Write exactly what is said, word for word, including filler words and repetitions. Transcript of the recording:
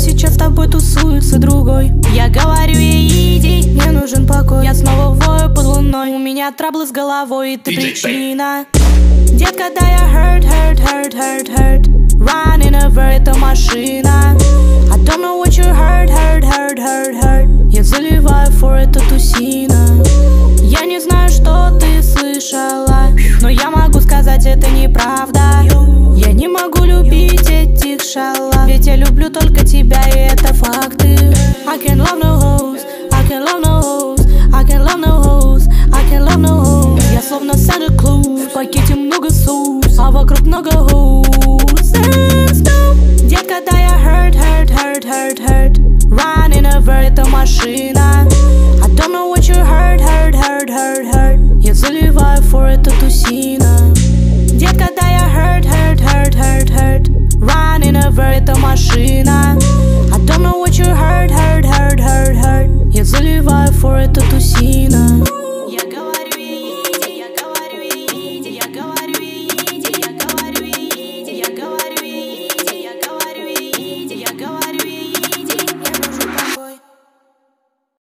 сейчас с тобой тусуется другой. Я говорю ей иди, мне нужен покой. Я снова вою под луной, у меня траблы с головой, и ты причина. Детка, да я hurt, hurt, hurt, hurt, hurt. Running over, это машина. I don't know what you hurt, hurt, hurt, hurt, hurt. Я заливаю for это тусина. Я не знаю, что ты слышала, но я могу сказать, это неправда. Я не могу любить этих шалав, ведь я люблю только тебя, и это факты. I can't love no hoes, I can't love no hoes, I can't love no hoes, I can't love no hoes. Я словно Santa Claus, в пакете много соус, а вокруг много hoes. Детка, да я hurt, hurt, hurt, hurt, hurt. Running over, это машина.